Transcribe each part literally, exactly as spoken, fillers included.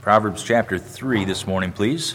Proverbs chapter three this morning, please.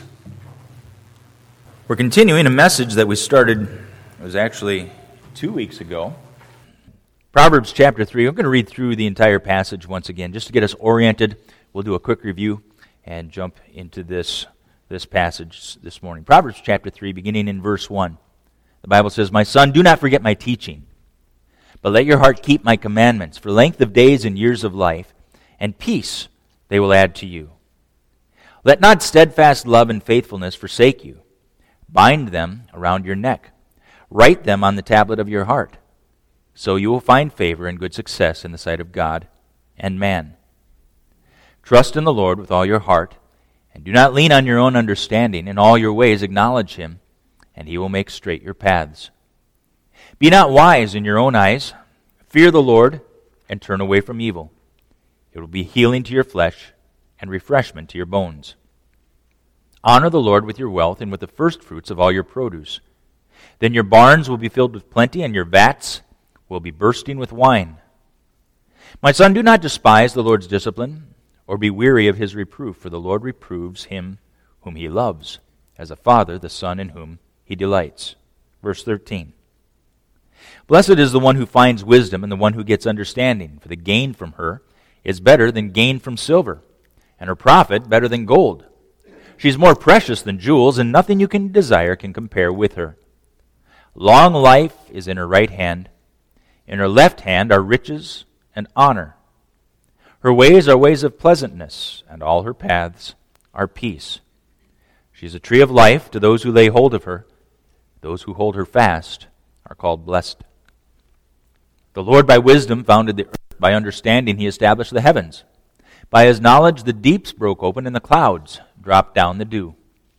We're continuing a message that we started, it was actually two weeks ago. Proverbs chapter three, I'm going to read through the entire passage once again, just to get us oriented. We'll do a quick review and jump into this, this passage this morning. Proverbs chapter three, beginning in verse one. The Bible says, "My son, do not forget my teaching, but let your heart keep my commandments. For length of days and years of life, and peace they will add to you. Let not steadfast love and faithfulness forsake you. Bind them around your neck. Write them on the tablet of your heart. So you will find favor and good success in the sight of God and man. Trust in the Lord with all your heart, and do not lean on your own understanding. In all your ways acknowledge him, and he will make straight your paths. Be not wise in your own eyes. Fear the Lord, and turn away from evil. It will be healing to your flesh and refreshment to your bones. Honor the Lord with your wealth and with the firstfruits of all your produce. Then your barns will be filled with plenty, and your vats will be bursting with wine. My son, do not despise the Lord's discipline, or be weary of his reproof, for the Lord reproves him whom he loves, as a father the son in whom he delights." Verse thirteen. "Blessed is the one who finds wisdom, and the one who gets understanding, for the gain from her is better than gain from silver, and her profit better than gold. She is more precious than jewels, and nothing you can desire can compare with her. Long life is in her right hand. In her left hand are riches and honor. Her ways are ways of pleasantness, and all her paths are peace. She is a tree of life to those who lay hold of her. Those who hold her fast are called blessed. The Lord by wisdom founded the earth. By understanding he established the heavens. By his knowledge the deeps broke open, and the clouds dropped down the dew.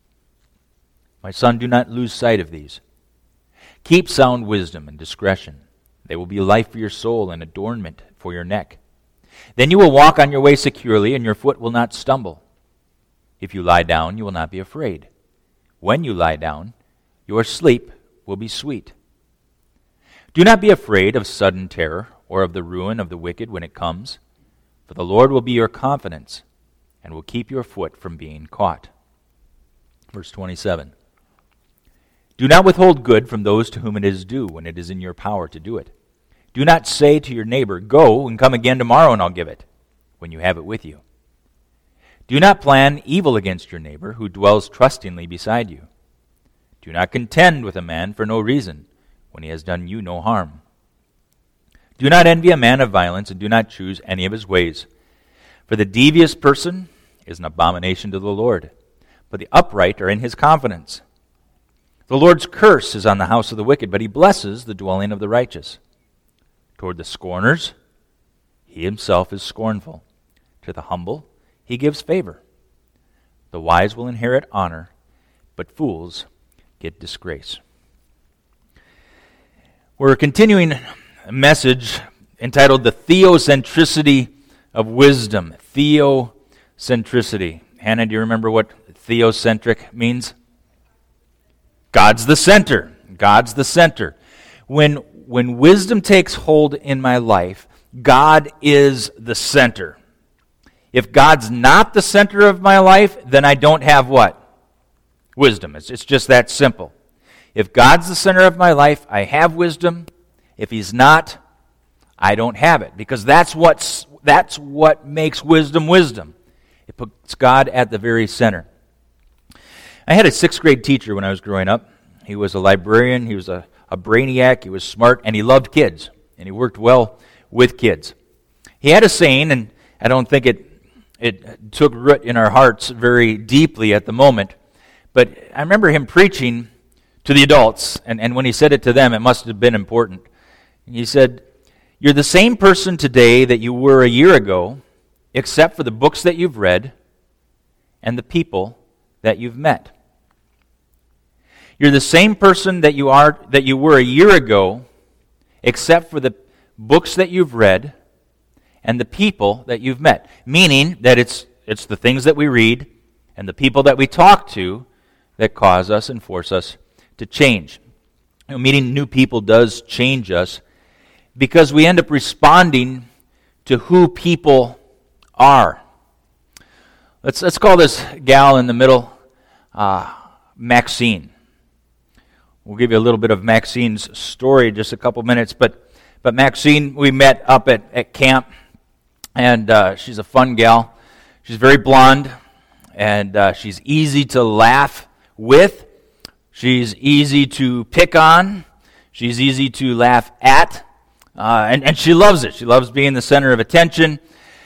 My son, do not lose sight of these. Keep sound wisdom and discretion. They will be life for your soul and adornment for your neck. Then you will walk on your way securely, and your foot will not stumble. If you lie down, you will not be afraid. When you lie down, your sleep will be sweet. Do not be afraid of sudden terror, or of the ruin of the wicked when it comes. For the Lord will be your confidence, and will keep your foot from being caught." Verse twenty-seven. "Do not withhold good from those to whom it is due, when it is in your power to do it. Do not say to your neighbor, 'Go and come again tomorrow, and I'll give it,' when you have it with you. Do not plan evil against your neighbor, who dwells trustingly beside you. Do not contend with a man for no reason, when he has done you no harm. Do not envy a man of violence, and do not choose any of his ways. For the devious person is an abomination to the Lord, but the upright are in his confidence. The Lord's curse is on the house of the wicked, but he blesses the dwelling of the righteous. Toward the scorners, he himself is scornful. To the humble, he gives favor. The wise will inherit honor, but fools get disgrace." We're continuing a message entitled "The Theocentricity of Wisdom." Theocentricity. Hannah, do you remember what theocentric means? God's the center. God's the center. When, when wisdom takes hold in my life, God is the center. If God's not the center of my life, then I don't have what? Wisdom. It's, it's just that simple. If God's the center of my life, I have wisdom. If he's not, I don't have it, because that's what's that's what makes wisdom wisdom. It puts God at the very center. I had a sixth grade teacher when I was growing up. He was a librarian, he was a, a brainiac, he was smart, and he loved kids, and he worked well with kids. He had a saying, and I don't think it it took root in our hearts very deeply at the moment, but I remember him preaching to the adults, and, and when he said it to them, it must have been important. He said, "You're the same person today that you were a year ago, except for the books that you've read and the people that you've met. You're the same person that you are that you were a year ago, except for the books that you've read and the people that you've met." Meaning that it's it's the things that we read and the people that we talk to that cause us and force us to change. You know, meeting new people does change us, because we end up responding to who people are. Let's let's call this gal in the middle uh, Maxine. We'll give you a little bit of Maxine's story in just a couple minutes, but but Maxine, we met up at, at camp, and uh, she's a fun gal. She's very blonde, and uh, she's easy to laugh with. She's easy to pick on. She's easy to laugh at, uh, and, and she loves it. She loves being the center of attention.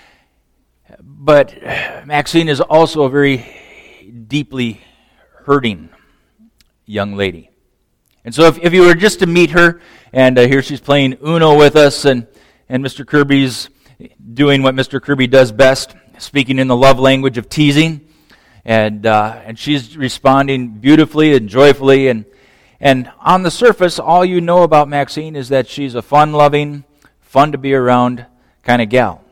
But Maxine is also a very deeply hurting young lady. And so if, if you were just to meet her, and uh, here she's playing Uno with us, and, and Mister Kirby's doing what Mister Kirby does best, speaking in the love language of teasing, and uh, and she's responding beautifully and joyfully, and and on the surface, all you know about Maxine is that she's a fun-loving, fun-to-be-around kind of gal.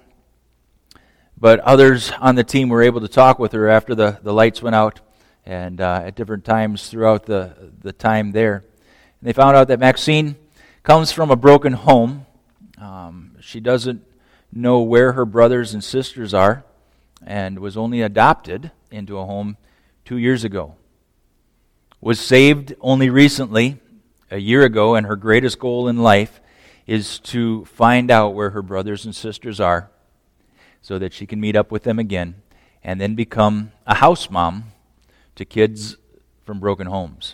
But others on the team were able to talk with her after the, the lights went out, and uh, at different times throughout the, the time there. And they found out that Maxine comes from a broken home. Um, she doesn't know where her brothers and sisters are, and was only adopted into a home two years ago. Was saved only recently, a year ago, and her greatest goal in life is to find out where her brothers and sisters are, so that she can meet up with them again, and then become a house mom to kids from broken homes.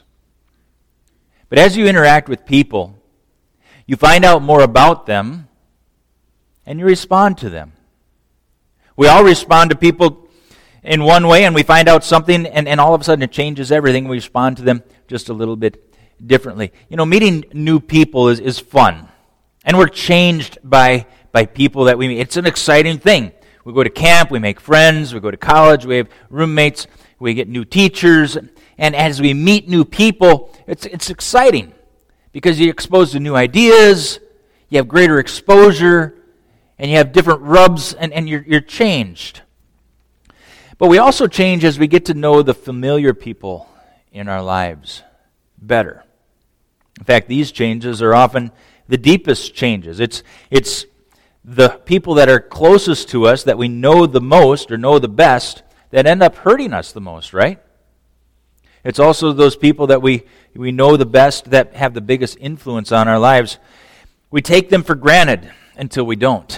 But as you interact with people, you find out more about them, and you respond to them. We all respond to people in one way, and we find out something, and, and all of a sudden it changes everything. We respond to them just a little bit differently. You know, meeting new people is, is fun, and we're changed by by people that we meet. It's an exciting thing. We go to camp, we make friends, we go to college, we have roommates, we get new teachers, and as we meet new people, it's it's exciting because you're exposed to new ideas, you have greater exposure, and you have different rubs, and, and you're you're changed. But we also change as we get to know the familiar people in our lives better. In fact, these changes are often the deepest changes. It's it's the people that are closest to us, that we know the most or know the best, that end up hurting us the most, right? It's also those people that we, we know the best that have the biggest influence on our lives. We take them for granted until we don't.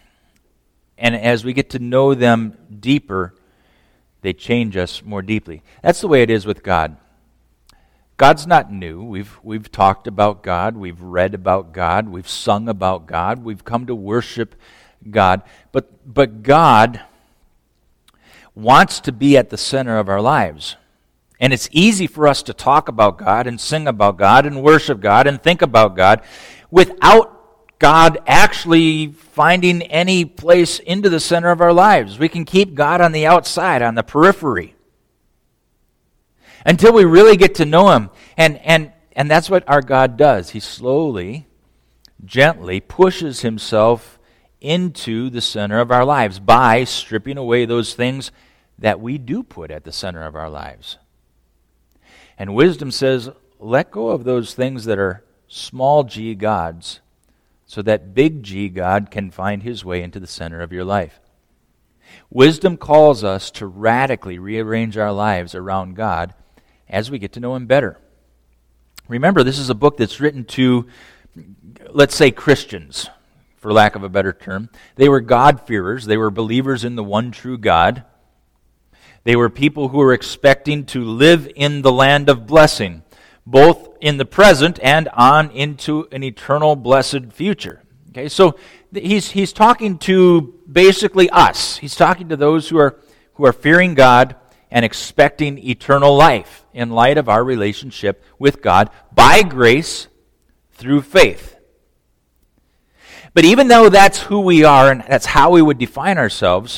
And as we get to know them deeper, they change us more deeply. That's the way it is with God. God's not new. We've we've talked about God. We've read about God. We've sung about God. We've come to worship God. But but God wants to be at the center of our lives. And it's easy for us to talk about God and sing about God and worship God and think about God without God actually finding any place into the center of our lives. We can keep God on the outside, on the periphery, until we really get to know Him. And, and, and that's what our God does. He slowly, gently pushes Himself into the center of our lives by stripping away those things that we do put at the center of our lives. And wisdom says, let go of those things that are small g gods, so that big G God can find His way into the center of your life. Wisdom calls us to radically rearrange our lives around God as we get to know Him better. Remember, this is a book that's written to, let's say, Christians, for lack of a better term. They were God-fearers. They were believers in the one true God. They were people who were expecting to live in the land of blessing, both in the present and on into an eternal blessed future. Okay, so he's he's talking to basically us. He's talking to those who are who are fearing God and expecting eternal life in light of our relationship with God by grace through faith. But even though that's who we are and that's how we would define ourselves,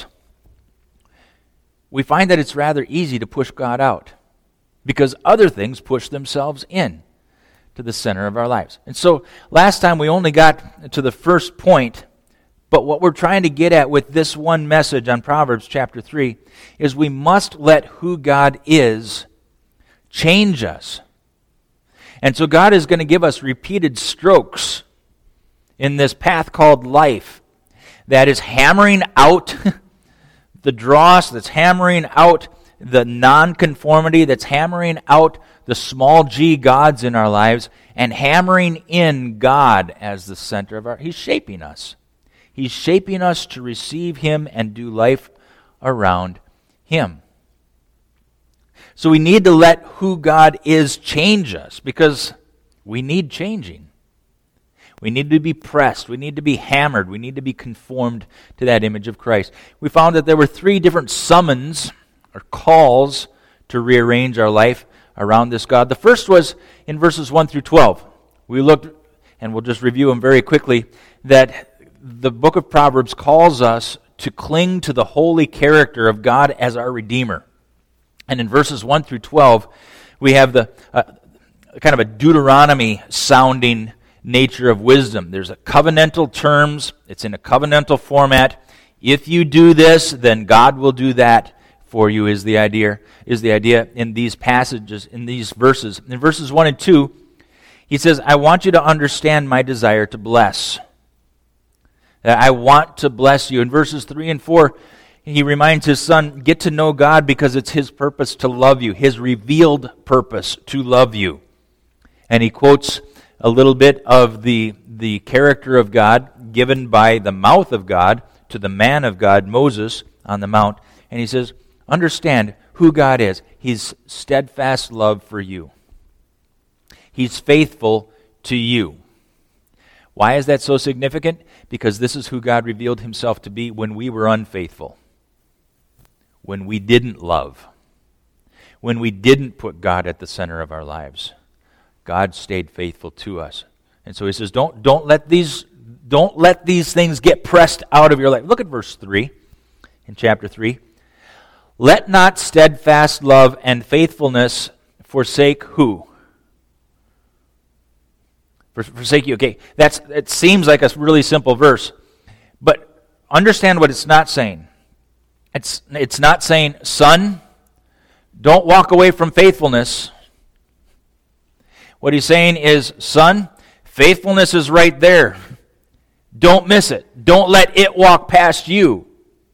we find that it's rather easy to push God out because other things push themselves in to the center of our lives. And so last time we only got to the first point, but what we're trying to get at with this one message on Proverbs chapter three is we must let who God is change us. And so God is going to give us repeated strokes in this path called life that is hammering out the dross, that's hammering out the nonconformity, that's hammering out the small g gods in our lives, and hammering in God as the center of our... He's shaping us. He's shaping us to receive Him and do life around Him. So we need to let who God is change us, because we need changing. We need to be pressed. We need to be hammered. We need to be conformed to that image of Christ. We found that there were three different summons or calls to rearrange our life around this God. The first was in verses one through twelve. We looked, and we'll just review them very quickly, that the book of Proverbs calls us to cling to the holy character of God as our Redeemer. And in verses one through twelve, we have the uh, kind of a Deuteronomy-sounding nature of wisdom. There's a covenantal terms. It's in a covenantal format. If you do this, then God will do that for you, is the idea, is the idea in these passages, in these verses. In verses one and two, he says, I want you to understand my desire to bless. That I want to bless you. In verses three and four, he reminds his son, get to know God because it's His purpose to love you, His revealed purpose to love you. And he quotes a little bit of the, the character of God given by the mouth of God to the man of God, Moses, on the mount. And he says, understand who God is. He's steadfast love for you. He's faithful to you. Why is that so significant? Because this is who God revealed Himself to be when we were unfaithful, when we didn't love, when we didn't put God at the center of our lives. God stayed faithful to us. And so he says, don't, don't let these, don't let these things get pressed out of your life. Look at verse three in chapter three. Let not steadfast love and faithfulness forsake who? Forsake you. Okay, that's it seems like a really simple verse, but understand what it's not saying. It's it's not saying, son, don't walk away from faithfulness. What he's saying is, son, faithfulness is right there. Don't miss it. Don't let it walk past you.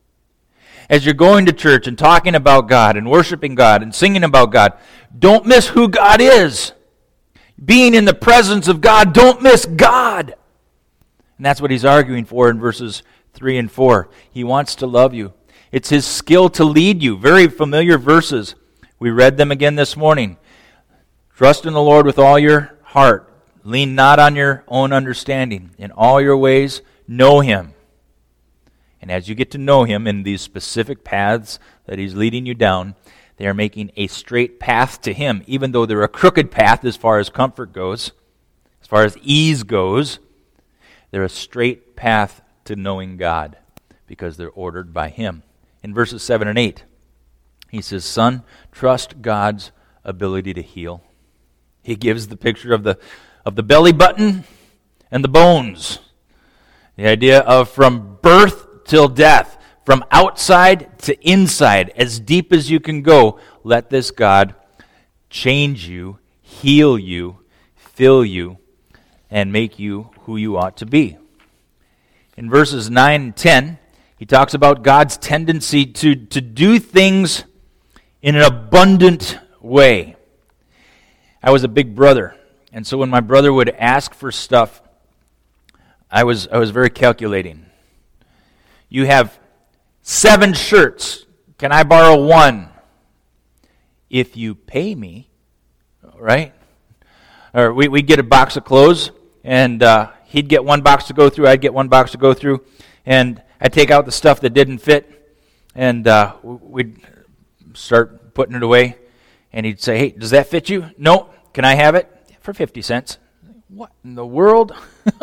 As you're going to church and talking about God and worshiping God and singing about God, don't miss who God is. Being in the presence of God, don't miss God. And that's what he's arguing for in verses three and four. He wants to love you. It's His skill to lead you. Very familiar verses. We read them again this morning. Trust in the Lord with all your heart. Lean not on your own understanding. In all your ways, know Him. And as you get to know Him in these specific paths that He's leading you down, they are making a straight path to Him, even though they're a crooked path as far as comfort goes, as far as ease goes. They're a straight path to knowing God because they're ordered by Him. In verses seven and eight, he says, son, trust God's ability to heal. He gives the picture of the of the belly button and the bones. The idea of from birth till death, from outside to inside, as deep as you can go, let this God change you, heal you, fill you, and make you who you ought to be. In verses nine and ten, he talks about God's tendency to, to do things in an abundant way. I was a big brother, and so when my brother would ask for stuff, I was I was very calculating. You have seven shirts. Can I borrow one? If you pay me, right? Or we, we'd get a box of clothes, and uh, he'd get one box to go through, I'd get one box to go through, and I'd take out the stuff that didn't fit, and uh, we'd start putting it away, and he'd say, hey, does that fit you? No. Can I have it? For fifty cents. What in the world?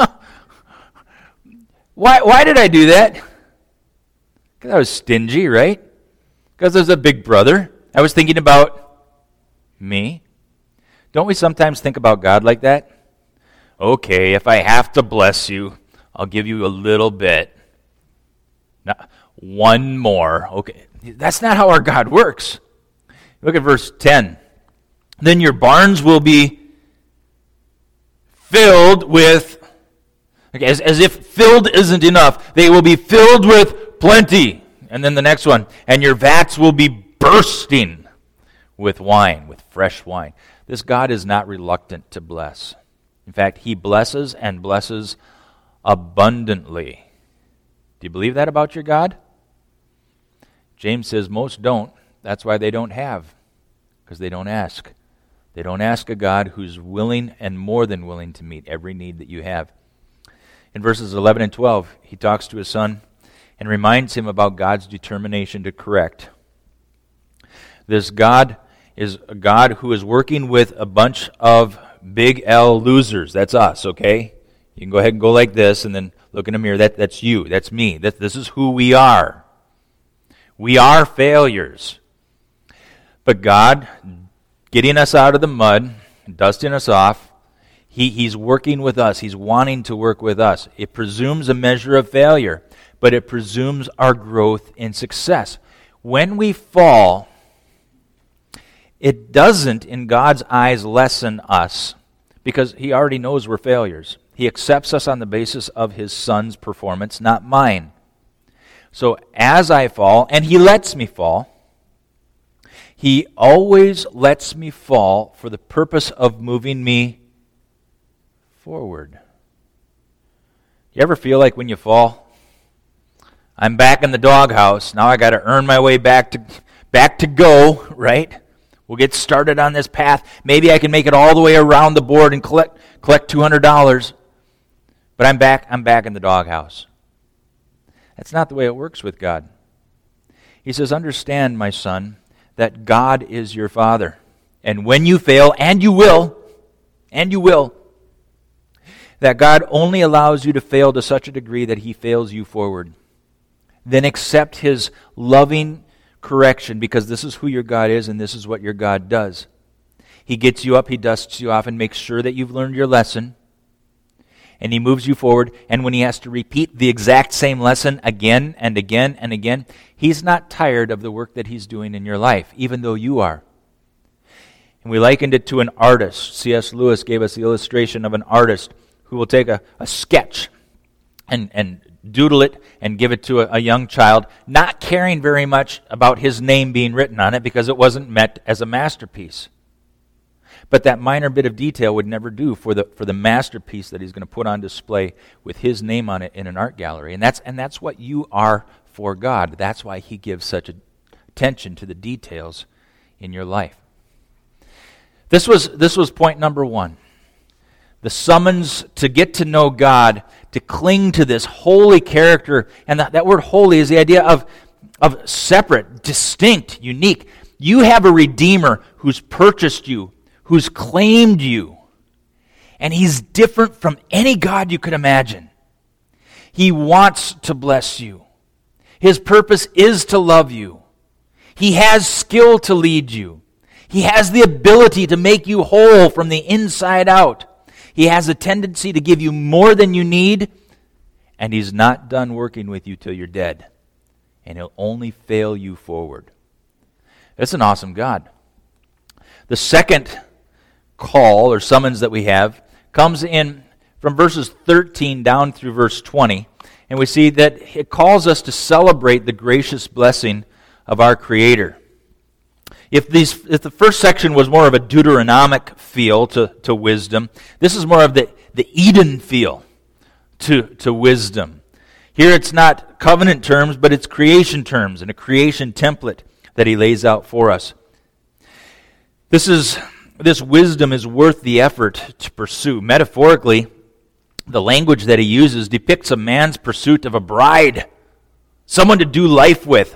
why, why did I do that? Because I was stingy, right? Because I was a big brother. I was thinking about me. Don't we sometimes think about God like that? Okay, if I have to bless you, I'll give you a little bit. Now, one more. Okay, that's not how our God works. Look at verse ten. Then your barns will be filled with, okay, as, as if filled isn't enough, they will be filled with plenty. And then the next one, and your vats will be bursting with wine, with fresh wine. This God is not reluctant to bless. In fact, he blesses and blesses abundantly. Do you believe that about your God? James says most don't. That's why they don't have, because they don't ask. They don't ask a God who's willing and more than willing to meet every need that you have. In verses eleven and twelve, he talks to his son and reminds him about God's determination to correct. This God is a God who is working with a bunch of big L losers. That's us, okay? You can go ahead and go like this and then look in the mirror. That, that's you. That's me. That, this is who we are. We are failures. But God, getting us out of the mud, dusting us off, he, He's working with us. He's wanting to work with us. It presumes a measure of failure, but it presumes our growth in success. When we fall, it doesn't, in God's eyes, lessen us, because He already knows we're failures. He accepts us on the basis of His Son's performance, not mine. So as I fall, and He lets me fall, He always lets me fall for the purpose of moving me forward. You ever feel like when you fall, I'm back in the doghouse, now I got to earn my way back to back to go, right? We'll get started on this path. Maybe I can make it all the way around the board and collect collect two hundred dollars. But I'm back, I'm back in the doghouse. That's not the way it works with God. He says, understand, my son, that God is your Father. And when you fail, and you will, and you will, that God only allows you to fail to such a degree that He fails you forward. Then accept His loving correction, because this is who your God is and this is what your God does. He gets you up, He dusts you off, and makes sure that you've learned your lesson. And He moves you forward, and when He has to repeat the exact same lesson again and again and again, He's not tired of the work that He's doing in your life, even though you are. And we likened it to an artist. C S Lewis gave us the illustration of an artist who will take a, a sketch and, and doodle it and give it to a, a young child, not caring very much about his name being written on it because it wasn't meant as a masterpiece. But that minor bit of detail would never do for the for the masterpiece that he's going to put on display with his name on it in an art gallery. And that's and that's what you are for God. That's why He gives such attention to the details in your life. This was this was point number one. The summons to get to know God, to cling to this holy character. And that, that word holy is the idea of, of separate, distinct, unique. You have a Redeemer who's purchased you, who's claimed you. And He's different from any God you could imagine. He wants to bless you. His purpose is to love you. He has skill to lead you. He has the ability to make you whole from the inside out. He has a tendency to give you more than you need, and He's not done working with you till you're dead. And He'll only fail you forward. That's an awesome God. The second call or summons that we have comes in from verses thirteen down through verse twenty, and we see that it calls us to celebrate the gracious blessing of our Creator. If these, if the first section was more of a Deuteronomic feel to, to wisdom, this is more of the, the Eden feel to, to wisdom. Here it's not covenant terms, but it's creation terms and a creation template that He lays out for us. This is this wisdom is worth the effort to pursue. Metaphorically, the language that He uses depicts a man's pursuit of a bride, someone to do life with.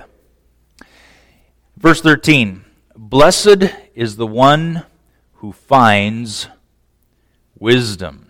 Verse thirteen, blessed is the one who finds wisdom.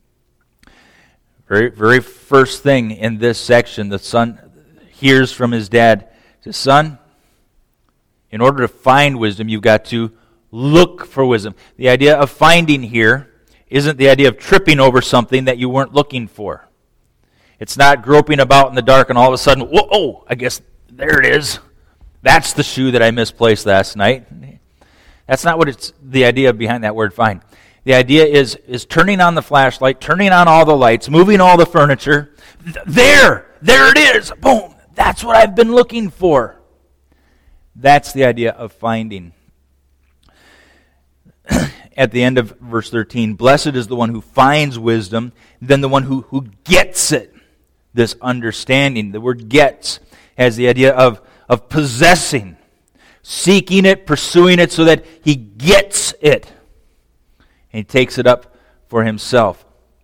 Very, very first thing in this section, the son hears from his dad. He says, son, in order to find wisdom, you've got to look for wisdom. The idea of finding here isn't the idea of tripping over something that you weren't looking for. It's not groping about in the dark and all of a sudden, whoa, oh, I guess there it is. That's the shoe that I misplaced last night. That's not what it's the idea behind that word find. The idea is, is turning on the flashlight, turning on all the lights, moving all the furniture. There! There it is! Boom! That's what I've been looking for. That's the idea of finding. At the end of verse thirteen, blessed is the one who finds wisdom, then the one who, who gets it, this understanding. The word gets has the idea of, of possessing, seeking it, pursuing it so that he gets it. And he takes it up for himself.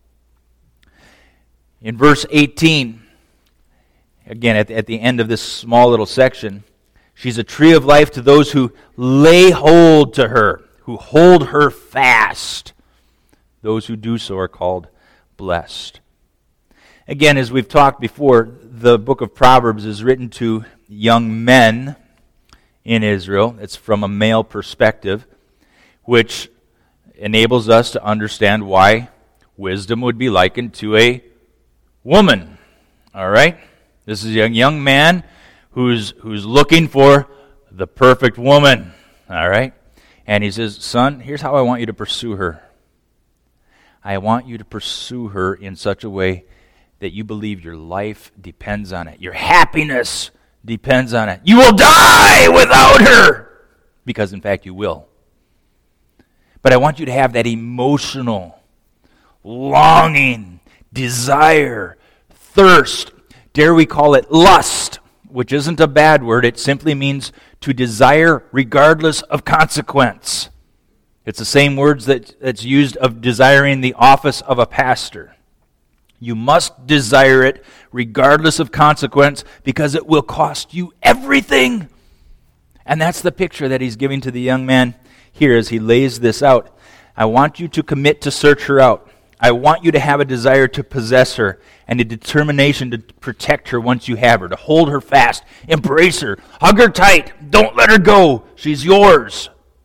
In verse eighteen, again at the, at the end of this small little section, she's a tree of life to those who lay hold to her, who hold her fast. Those who do so are called blessed. Again, as we've talked before, the book of Proverbs is written to young men in Israel. It's from a male perspective, which enables us to understand why wisdom would be likened to a woman. All right? This is a young man who's who's looking for the perfect woman. All right? And he says, son, here's how I want you to pursue her. I want you to pursue her in such a way that you believe your life depends on it. Your happiness depends on it. You will die without her. Because, in fact, you will. But I want you to have that emotional, longing, desire, thirst. Dare we call it lust, which isn't a bad word. It simply means to desire regardless of consequence. It's the same words that, that's used of desiring the office of a pastor. You must desire it regardless of consequence because it will cost you everything. And that's the picture that he's giving to the young man here as he lays this out. I want you to commit to search her out. I want you to have a desire to possess her and a determination to protect her once you have her, to hold her fast, embrace her, hug her tight, don't let her go. She's yours.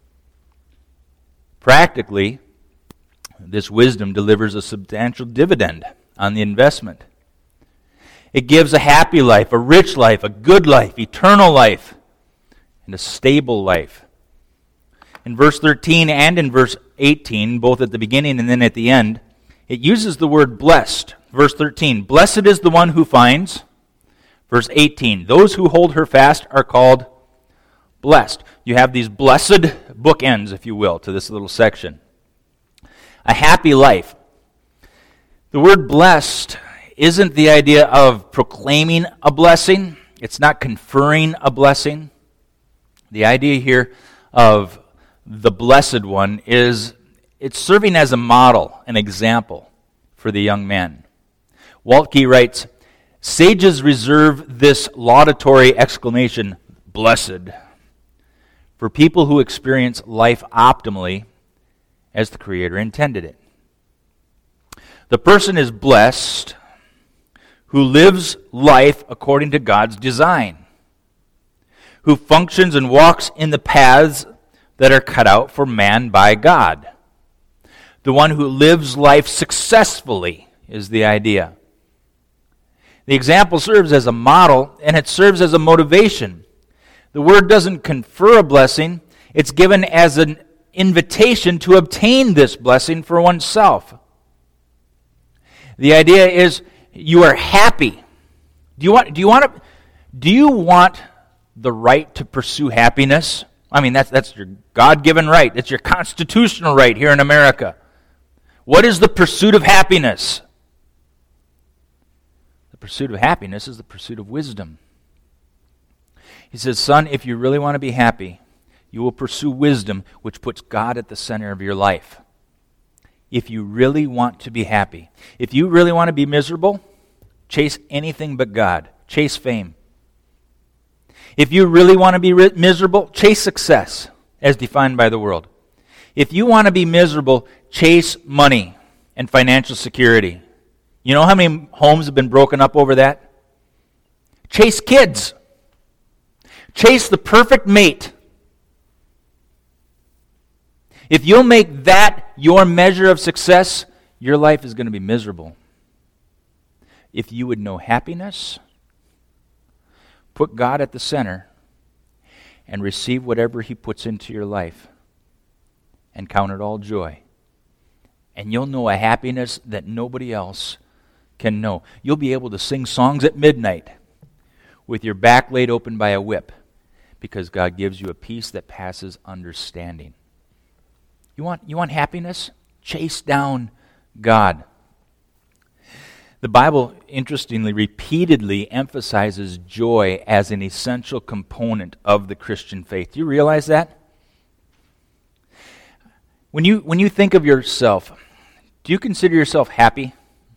Practically, this wisdom delivers a substantial dividend on the investment. It gives a happy life, a rich life, a good life, eternal life, and a stable life. In verse thirteen and in verse eighteen, both at the beginning and then at the end, it uses the word blessed. Verse thirteen, blessed is the one who finds. Verse eighteen, those who hold her fast are called blessed. You have these blessed bookends, if you will, to this little section. A happy life. The word blessed isn't the idea of proclaiming a blessing. It's not conferring a blessing. The idea here of the blessed one is it's serving as a model, an example for the young man. Waltke writes, sages reserve this laudatory exclamation, blessed, for people who experience life optimally as the Creator intended it. The person is blessed who lives life according to God's design, who functions and walks in the paths that are cut out for man by God. The one who lives life successfully is the idea. The example serves as a model, and it serves as a motivation. The word doesn't confer a blessing. It's given as an invitation to obtain this blessing for oneself. The idea is you are happy. Do you want, do you want to, do you want the right to pursue happiness? I mean, that's, that's your God-given right. It's your constitutional right here in America. What is the pursuit of happiness? The pursuit of happiness is the pursuit of wisdom. He says, son, if you really want to be happy, you will pursue wisdom, which puts God at the center of your life. If you really want to be happy, if you really want to be miserable, chase anything but God. Chase fame. If you really want to be ri- miserable, chase success, as defined by the world. If you want to be miserable, chase money and financial security. You know how many homes have been broken up over that? Chase kids. Chase the perfect mate. If you'll make that your measure of success, your life is going to be miserable. If you would know happiness, put God at the center and receive whatever He puts into your life and count it all joy. And you'll know a happiness that nobody else can know. You'll be able to sing songs at midnight with your back laid open by a whip, because God gives you a peace that passes understanding. You want, you want happiness? Chase down God. The Bible, interestingly, repeatedly emphasizes joy as an essential component of the Christian faith. Do you realize that? When you, when you think of yourself, do you consider yourself happy?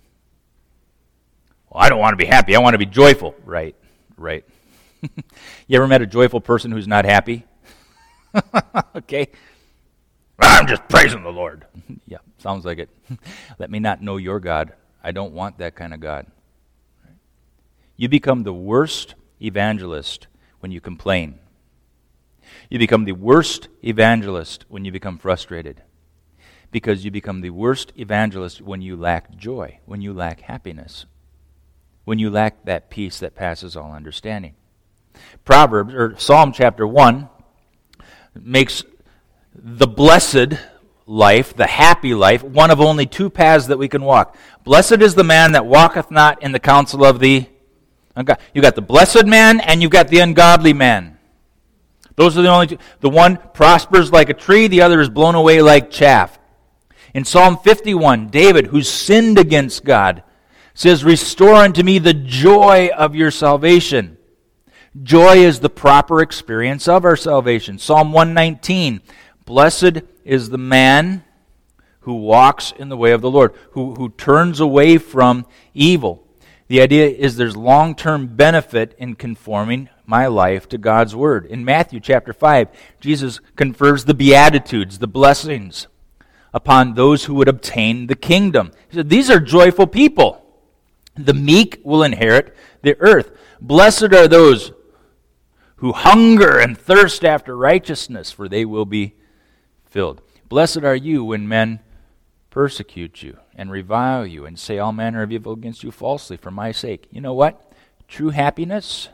Well, I don't want to be happy. I want to be joyful. Right, right. You ever met a joyful person who's not happy? Okay. I'm just praising the Lord. Yeah, sounds like it. Let me not know your God. I don't want that kind of God. You become the worst evangelist when you complain. You become the worst evangelist when you become frustrated. Because you become the worst evangelist when you lack joy, when you lack happiness, when you lack that peace that passes all understanding. Proverbs, or Psalm chapter one, makes the blessed life, the happy life, one of only two paths that we can walk. Blessed is the man that walketh not in the counsel of the ungodly. You got the blessed man and you got the ungodly man. Those are the only two. The one prospers like a tree, the other is blown away like chaff. In Psalm fifty-one, David, who sinned against God, says, "Restore unto me the joy of your salvation." Joy is the proper experience of our salvation. Psalm one nineteen, "Blessed is the man who walks in the way of the Lord," who, who turns away from evil. The idea is there's long-term benefit in conforming my life to God's Word. In Matthew chapter five, Jesus confers the Beatitudes, the blessings, upon those who would obtain the kingdom. He said, these are joyful people. The meek will inherit the earth. Blessed are those who hunger and thirst after righteousness, for they will be filled. Blessed are you when men persecute you and revile you and say all manner of evil against you falsely for my sake. You know what? True happiness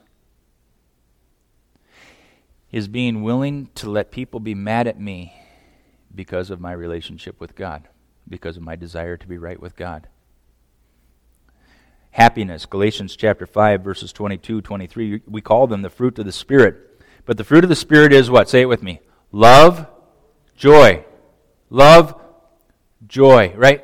is being willing to let people be mad at me because of my relationship with God, because of my desire to be right with God. Happiness, Galatians chapter five, verses twenty-two, twenty-three, we call them the fruit of the Spirit. But the fruit of the Spirit is what? Say it with me. Love, joy. Love, joy, right?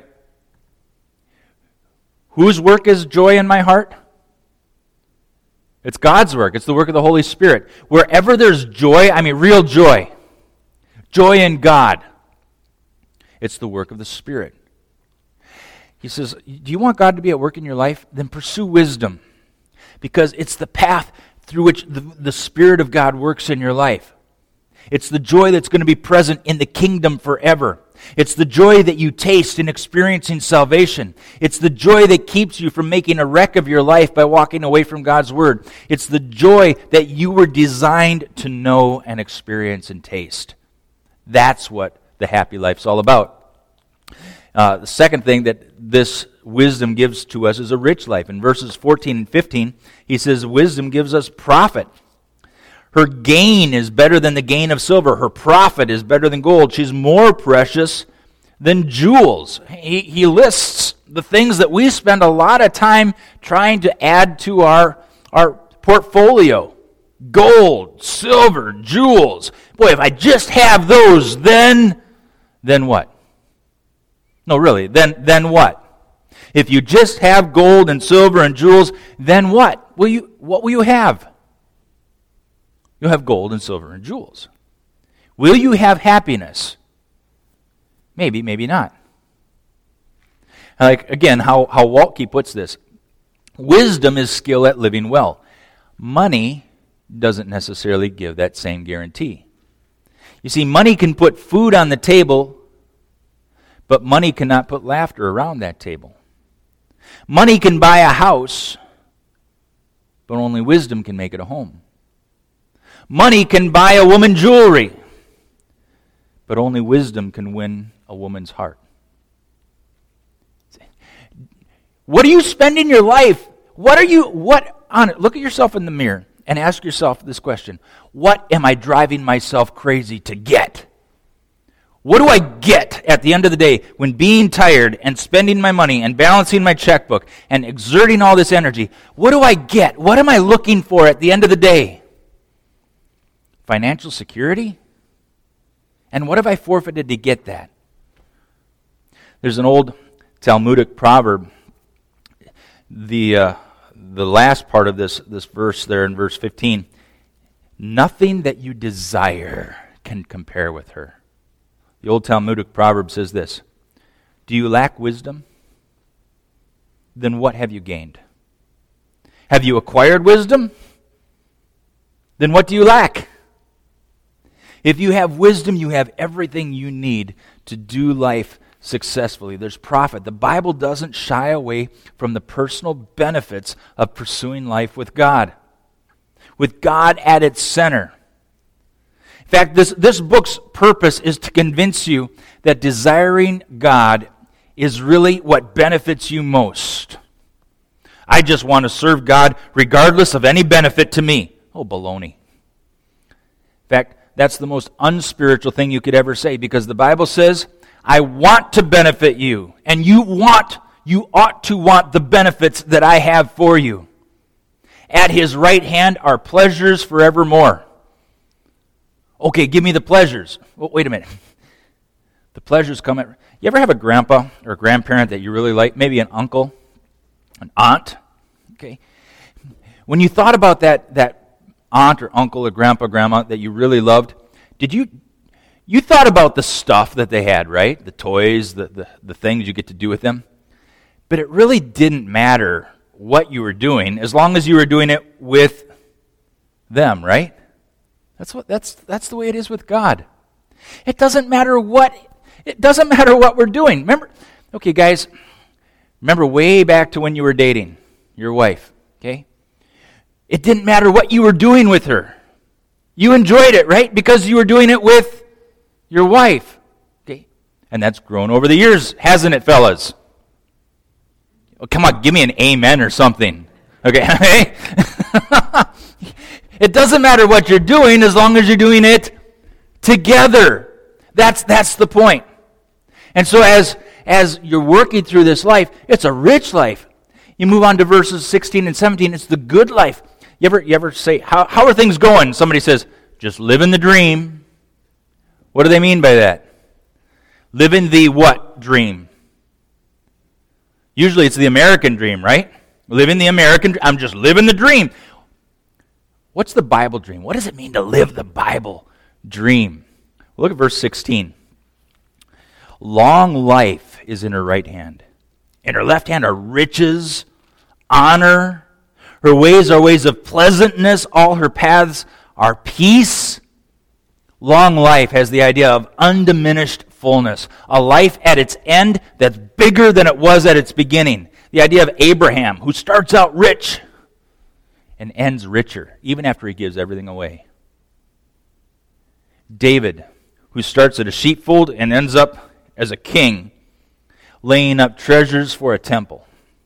Whose work is joy in my heart? It's God's work. It's the work of the Holy Spirit. Wherever there's joy, I mean real joy, joy in God, it's the work of the Spirit. He says, do you want God to be at work in your life? Then pursue wisdom, because it's the path through which the, the Spirit of God works in your life. It's the joy that's going to be present in the kingdom forever. It's the joy that you taste in experiencing salvation. It's the joy that keeps you from making a wreck of your life by walking away from God's Word. It's the joy that you were designed to know and experience and taste. That's what the happy life's all about. Uh, the second thing that this wisdom gives to us is a rich life. In verses fourteen and fifteen, he says, wisdom gives us profit. Her gain is better than the gain of silver. Her profit is better than gold. She's more precious than jewels. He, he lists the things that we spend a lot of time trying to add to our, our portfolio. Gold, silver, jewels. Boy, if I just have those, then, then what? No, really, then, then what? If you just have gold and silver and jewels, then what? Will you, what will you have? You'll have gold and silver and jewels. Will you have happiness? Maybe, maybe not. Like, again, how, how Waltke puts this. Wisdom is skill at living well. Money doesn't necessarily give that same guarantee. You see, money can put food on the table, but money cannot put laughter around that table. Money can buy a house, but only wisdom can make it a home. Money can buy a woman jewelry, but only wisdom can win a woman's heart. What are you spending your life? What are you, what, on it? Look at yourself in the mirror and ask yourself this question. What am I driving myself crazy to get? What do I get at the end of the day when being tired and spending my money and balancing my checkbook and exerting all this energy? What do I get? What am I looking for at the end of the day? Financial security? And what have I forfeited to get that? There's an old Talmudic proverb. The uh, the last part of this, this verse there in verse fifteen, nothing that you desire can compare with her. The old Talmudic proverb says this, do you lack wisdom? Then what have you gained? Have you acquired wisdom? Then what do you lack? If you have wisdom, you have everything you need to do life successfully. There's profit. The Bible doesn't shy away from the personal benefits of pursuing life with God, with God at its center. In fact, this, this book's purpose is to convince you that desiring God is really what benefits you most. I just want to serve God regardless of any benefit to me. Oh, baloney. In fact, that's the most unspiritual thing you could ever say, because the Bible says, I want to benefit you, and you want, you ought to want the benefits that I have for you. At His right hand are pleasures forevermore. Okay, give me the pleasures. Oh, wait a minute. The pleasures come at... You ever have a grandpa or a grandparent that you really like? Maybe an uncle, an aunt? Okay. When you thought about that, that aunt or uncle or grandpa, grandma that you really loved, did you... You thought about the stuff that they had, right? The toys, the, the, the things you get to do with them. But it really didn't matter what you were doing as long as you were doing it with them, right? That's what that's that's the way it is with God. It doesn't matter what it doesn't matter what we're doing. Remember, okay, guys, remember way back to when you were dating your wife, okay? It didn't matter what you were doing with her. You enjoyed it, right? Because you were doing it with your wife. Okay? And that's grown over the years, hasn't it, fellas? Oh, come on, give me an amen or something. Okay? It doesn't matter what you're doing as long as you're doing it together. That's that's the point. And so as as you're working through this life, it's a rich life. You move on to verses sixteen and seventeen, it's the good life. You ever you ever say, how how are things going? Somebody says, just living the dream. What do they mean by that? Living the what dream? Usually it's the American dream, right? Living the American dream. I'm just living the dream. What's the Bible dream? What does it mean to live the Bible dream? Look at verse sixteen. Long life is in her right hand. In her left hand are riches, honor. Her ways are ways of pleasantness. All her paths are peace. Long life has the idea of undiminished fullness. A life at its end that's bigger than it was at its beginning. The idea of Abraham, who starts out rich and ends richer, even after he gives everything away. David, who starts at a sheepfold and ends up as a king, laying up treasures for a temple.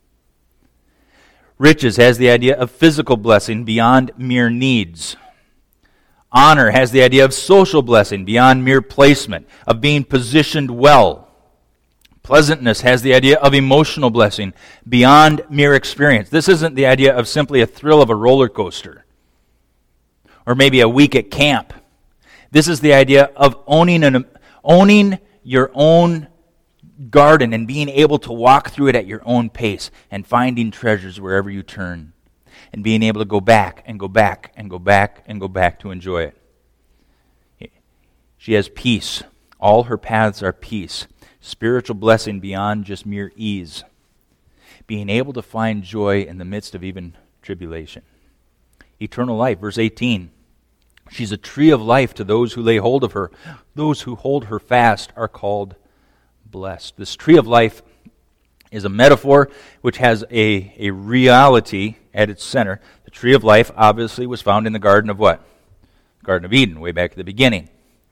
Riches has the idea of physical blessing beyond mere needs. Honor has the idea of social blessing beyond mere placement, of being positioned well. Pleasantness has the idea of emotional blessing beyond mere experience. This isn't the idea of simply a thrill of a roller coaster or maybe a week at camp. This is the idea of owning an, owning your own garden and being able to walk through it at your own pace and finding treasures wherever you turn and being able to go back and go back and go back and go back to enjoy it. She has peace. All her paths are peace. Spiritual blessing beyond just mere ease. Being able to find joy in the midst of even tribulation. Eternal life, verse eighteen. She's a tree of life to those who lay hold of her. Those who hold her fast are called blessed. This tree of life is a metaphor which has a, a reality at its center. The tree of life obviously was found in the Garden of what? Garden of Eden, way back at the beginning.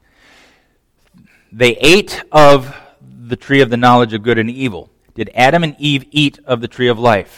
They ate of the tree of the knowledge of good and evil. Did Adam and Eve eat of the tree of life?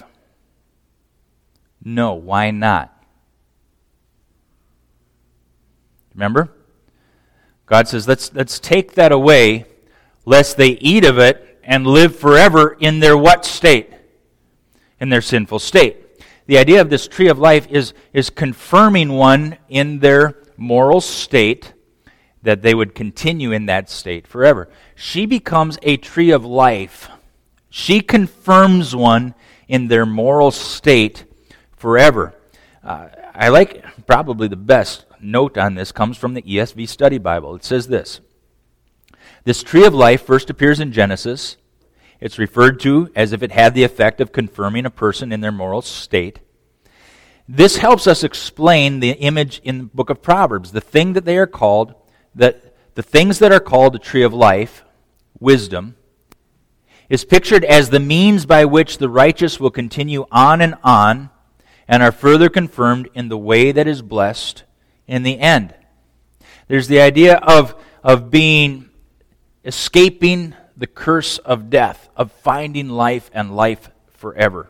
No. Why not? Remember? God says, let's, let's take that away, lest they eat of it and live forever in their what state? In their sinful state. The idea of this tree of life is, is confirming one in their moral state, that they would continue in that state forever. She becomes a tree of life. She confirms one in their moral state forever. Uh, I like, probably the best note on this comes from the E S V Study Bible. It says this: this tree of life first appears in Genesis. It's referred to as if it had the effect of confirming a person in their moral state. This helps us explain the image in the book of Proverbs. The thing that they are called, that the things that are called a tree of life, wisdom, is pictured as the means by which the righteous will continue on and on and are further confirmed in the way that is blessed in the end. There's the idea of, of being, escaping the curse of death, of finding life and life forever.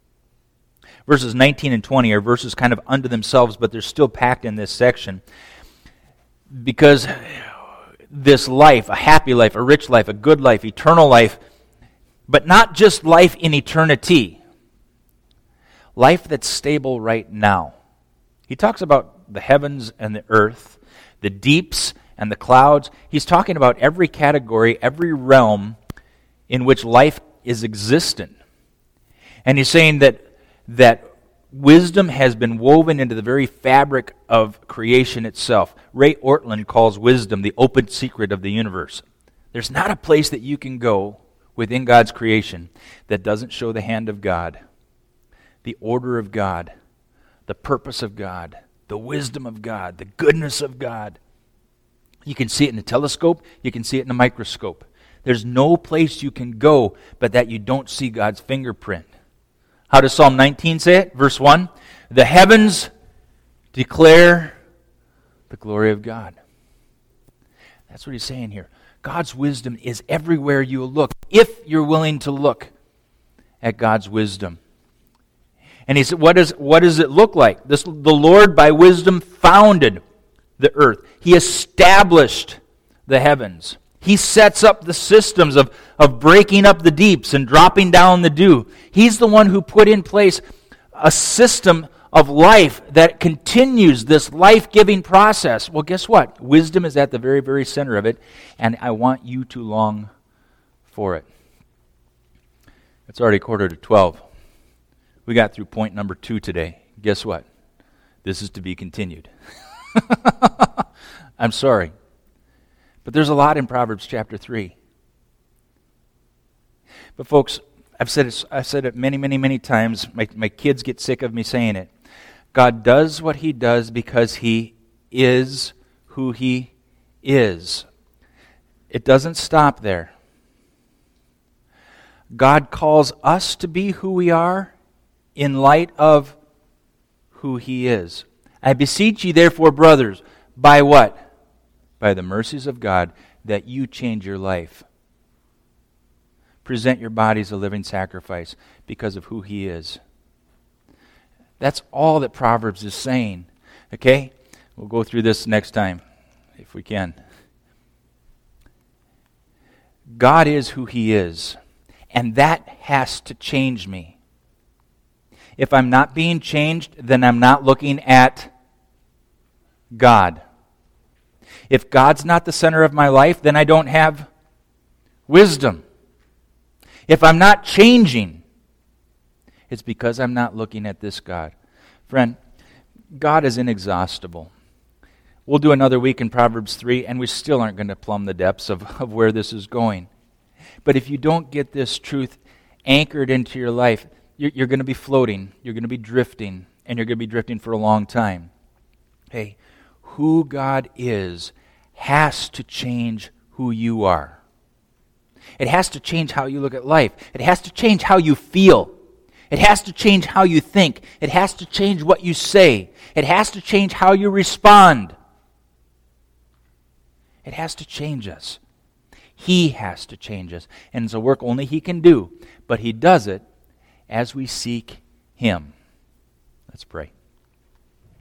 Verses nineteen and twenty are verses kind of unto themselves, but they're still packed in this section. Because this life, a happy life, a rich life, a good life, eternal life, but not just life in eternity. Life that's stable right now. He talks about the heavens and the earth, the deeps and the clouds. He's talking about every category, every realm in which life is existent. And he's saying that that wisdom has been woven into the very fabric of creation itself. Ray Ortlund calls wisdom the open secret of the universe. There's not a place that you can go within God's creation that doesn't show the hand of God, the order of God, the purpose of God, the wisdom of God, the goodness of God. You can see it in a telescope, you can see it in a microscope. There's no place you can go but that you don't see God's fingerprint. How does Psalm nineteen say it? Verse one, the heavens declare the glory of God. That's what he's saying here. God's wisdom is everywhere you look, if you're willing to look at God's wisdom. And he said, what, is, what does it look like? This, the Lord by wisdom founded the earth. He established the heavens. He sets up the systems of, of breaking up the deeps and dropping down the dew. He's the one who put in place a system of life that continues this life-giving process. Well, guess what? Wisdom is at the very, very center of it, and I want you to long for it. It's already quarter to twelve. We got through point number two today. Guess what? This is to be continued. I'm sorry. But there's a lot in Proverbs chapter three. But folks, I've said it, I've said it many, many, many times. My, my kids get sick of me saying it. God does what he does because he is who he is. It doesn't stop there. God calls us to be who we are in light of who he is. I beseech ye therefore, brothers, by what? By the mercies of God, that you change your life. Present your bodies a living sacrifice because of who he is. That's all that Proverbs is saying. Okay? We'll go through this next time, if we can. God is who he is, and that has to change me. If I'm not being changed, then I'm not looking at God. If God's not the center of my life, then I don't have wisdom. If I'm not changing, it's because I'm not looking at this God. Friend, God is inexhaustible. We'll do another week in Proverbs three, and we still aren't going to plumb the depths of, of where this is going. But if you don't get this truth anchored into your life, you're, you're going to be floating, you're going to be drifting, and you're going to be drifting for a long time. Hey, who God is has to change who you are. It has to change how you look at life. It has to change how you feel. It has to change how you think. It has to change what you say. It has to change how you respond. It has to change us. He has to change us. And it's a work only he can do. But he does it as we seek him. Let's pray.